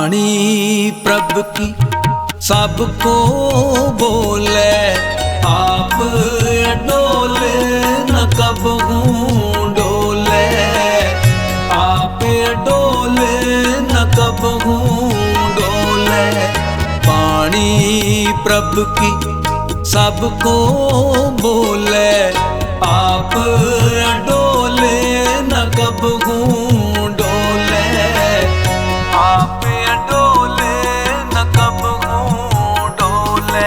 वाणी प्रभु की सबको बोले, आप डोले न कबहू डोले, आप डोले न कबहू डोले। वाणी प्रभु की सबको बोले, आप डोले न कबहू डोले, आप डोले न कबहू डोले।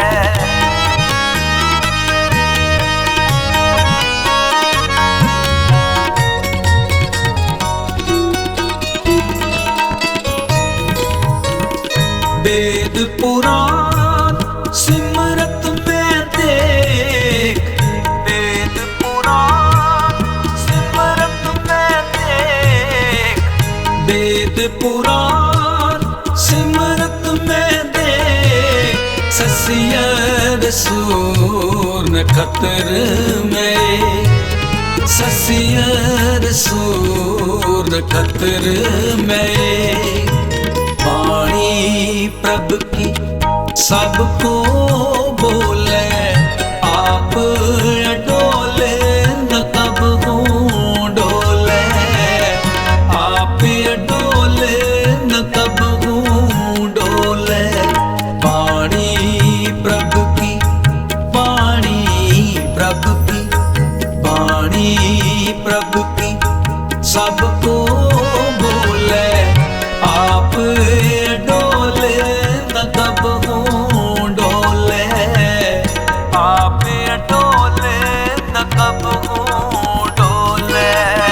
वेद पुराण सिमरत में देख, वेद पुराण सिमरत में देख, वेद पुराण सिमरत में देख। ससियर सूर नखतर में, ससियर सूर नखतर में। वाणी प्रभु की सबको बोले, आप डोले न कबहू डोले, आप डोले न कबहू डोले। वाणी प्रभु की, वाणी प्रभु की, वाणी प्रभु की सबको बोले, आप डोले न कबहू डोले, आप डोले न कबहू डोले।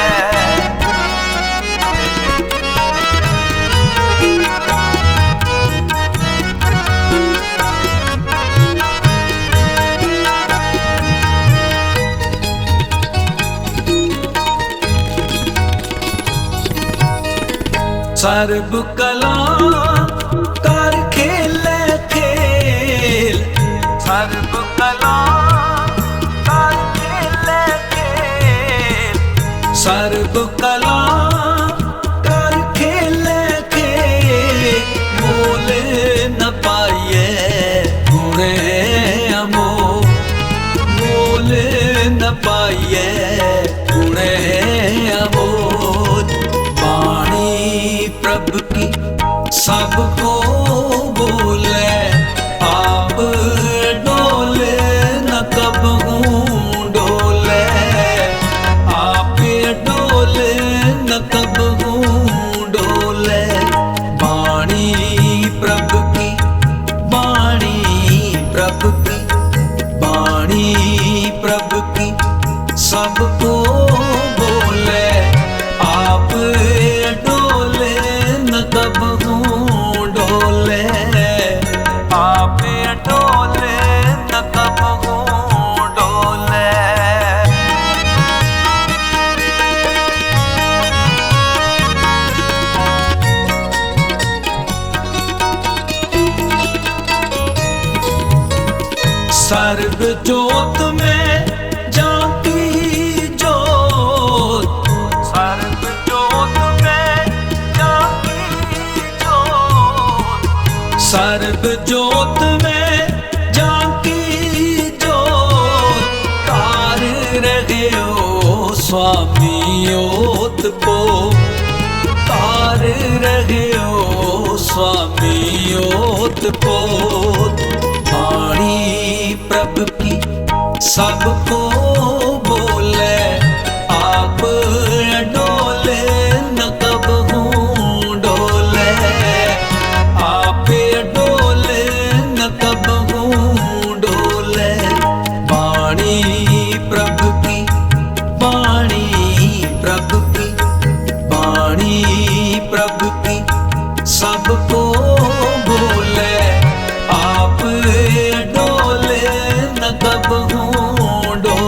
सर्व कला कर खेले खेल, सर्व कला कर खेले खेल, सर्व कला कर खेले खेल। बोले न पाइए गुणे अमोल, बोले न पाइए गुणे अमोल। वाणी प्रभु की सबको बोले, आप डोले न कबहू डोले, आप डोले न कबहू डोले। वाणी प्रभु की, वाणी प्रभु की, वाणी प्रभु की सबको बोले, आप डोले न कबहू डोले, आप डोले न कबहू डोले। सर्व जोत में जाकी जोत, सर्व जोत में जाकी जोत, सर्व जोत में जाकी जोत। कार रहे हो स्वामी ओत को, कार रहे हो स्वामी ओत को। वाणी प्रभु की सबको बोले, आप डोले न कबहू डोले, आप डोले न कबहू डोले। वाणी प्रभु की, वाणी प्रभु की, वाणी प्रभु की सबको बोले, आप डोले न कबहू डोले।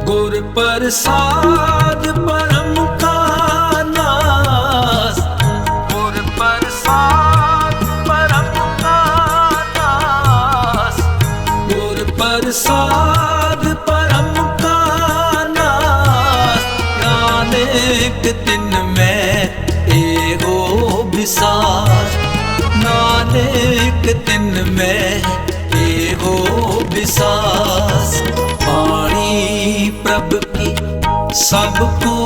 गुर प्रसाद परम का नास, गुर प्रसाद परम का नास, गुर प्रसाद परम का नास। नानक तिन में एगो विसास, नानक तिन में एगो विसास। वाणी प्रभु की सबको